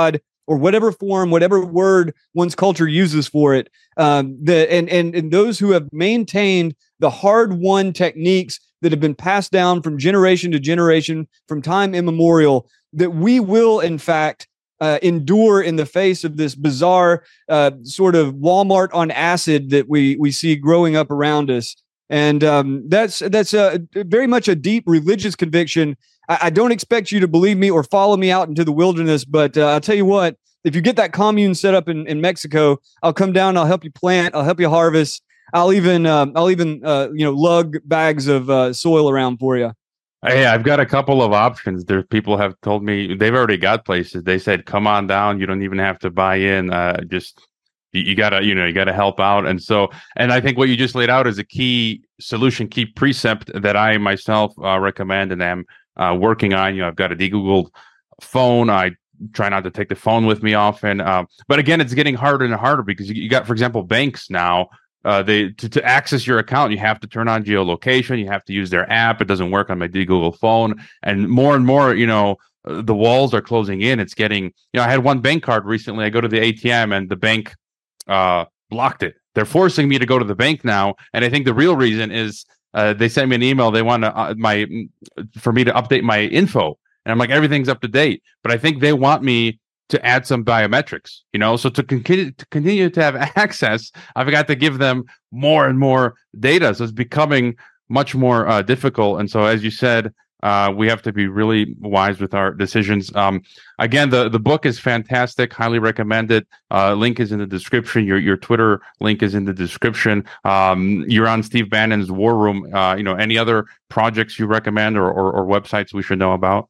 or whatever form, whatever word one's culture uses for it. Um, the, and, and, and those who have maintained the hard-won techniques that have been passed down from generation to generation, from time immemorial, that we will, in fact, uh, endure in the face of this bizarre uh, sort of Walmart on acid that we we see growing up around us. And um, that's that's a, very much a deep religious conviction. I, I don't expect you to believe me or follow me out into the wilderness, but uh, I'll tell you what, if you get that commune set up in, in Mexico, I'll come down, I'll help you plant, I'll help you harvest. I'll even, um, I'll even, uh, you know, lug bags of uh, soil around for you. Hey, I've got a couple of options. There, people have told me they've already got places. They said, "Come on down. You don't even have to buy in. Uh, just you, you gotta, you know, you gotta help out." And so, and I think what you just laid out is a key solution, key precept that I myself uh, recommend and am uh, working on. You know, I've got a de-Googled phone. I try not to take the phone with me often, uh, but again, it's getting harder and harder because you, you got, for example, banks now. Uh, they to, to access your account, you have to turn on geolocation. You have to use their app. It doesn't work on my de-Google phone, and more and more, you know, uh, the walls are closing in. It's getting, you know, I had one bank card recently. I go to the A T M and the bank uh, blocked it. They're forcing me to go to the bank now, and I think the real reason is uh, they sent me an email. They want to, uh, my for me to update my info, and I'm like, everything's up to date, but I think they want me to add some biometrics, you know, so to continue to continue to have access, I've got to give them more and more data. So it's becoming much more uh, difficult. And so, as you said, uh, we have to be really wise with our decisions. Um, again, the, the book is fantastic. Highly recommend it. Uh, link is in the description. Your your Twitter link is in the description. Um, you're on Steve Bannon's War Room. Uh, you know, any other projects you recommend or, or, or websites we should know about?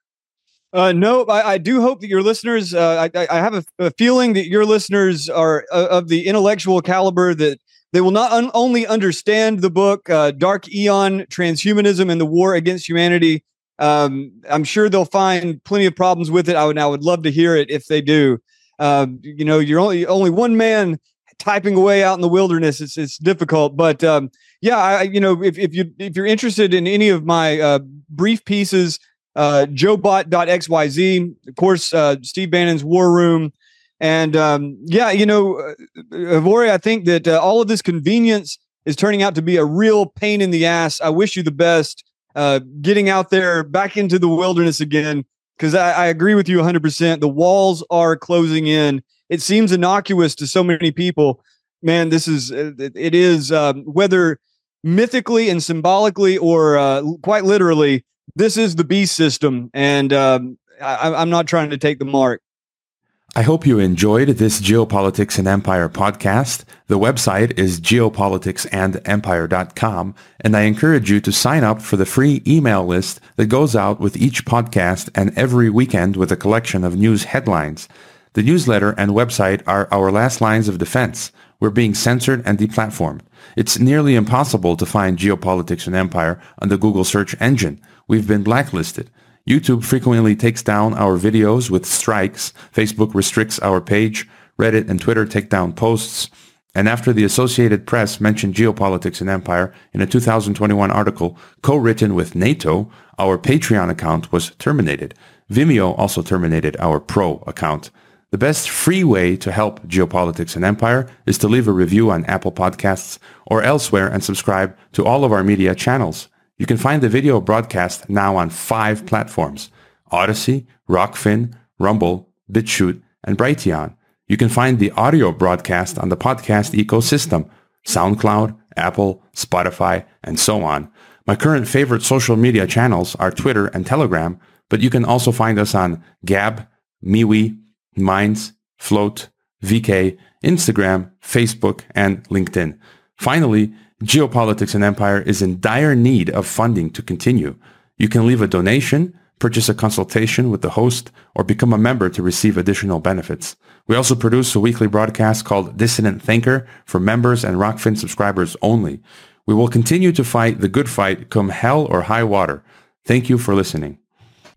Uh, no, I, I do hope that your listeners, uh, I, I have a, a feeling that your listeners are uh, of the intellectual caliber that they will not un- only understand the book, uh, Dark Aeon, Transhumanism and the War Against Humanity. Um, I'm sure they'll find plenty of problems with it. I would, I would love to hear it if they do. Uh, you know, you're only only one man typing away out in the wilderness. It's it's difficult, but um, yeah, I, you know, if if you if you're interested in any of my uh, brief pieces. Uh, joebot dot x y z, of course, uh, Steve Bannon's War Room. And um, yeah, you know, uh, Havori, I think that uh, all of this convenience is turning out to be a real pain in the ass. I wish you the best uh, getting out there back into the wilderness again, because I, I agree with you one hundred percent. The walls are closing in. It seems innocuous to so many people. Man, this is, it, it is, um, whether mythically and symbolically or uh, quite literally, this is the beast system, and um, I, I'm not trying to take the mark. I hope you enjoyed this Geopolitics and Empire podcast. The website is geopolitics and empire dot com, and I encourage you to sign up for the free email list that goes out with each podcast and every weekend with a collection of news headlines. The newsletter and website are our last lines of defense. We're being censored and deplatformed. It's nearly impossible to find Geopolitics and Empire on the Google search engine. We've been blacklisted. YouTube frequently takes down our videos with strikes. Facebook restricts our page. Reddit and Twitter take down posts. And after the Associated Press mentioned Geopolitics and Empire in a two thousand twenty-one article co-written with NATO, our Patreon account was terminated. Vimeo also terminated our Pro account. The best free way to help Geopolitics and Empire is to leave a review on Apple Podcasts or elsewhere and subscribe to all of our media channels. You can find the video broadcast now on five platforms: Odyssey, Rockfin, Rumble, BitChute, and Brighteon. You can find the audio broadcast on the podcast ecosystem: SoundCloud, Apple, Spotify, and so on. My current favorite social media channels are Twitter and Telegram, but you can also find us on Gab, MeWe, Minds, Float, V K, Instagram, Facebook, and LinkedIn. Finally, Geopolitics and Empire is in dire need of funding to continue. You can leave a donation, purchase a consultation with the host, or become a member to receive additional benefits. We also produce a weekly broadcast called Dissident Thinker for members and Rockfin subscribers only. We will continue to fight the good fight come hell or high water. Thank you for listening.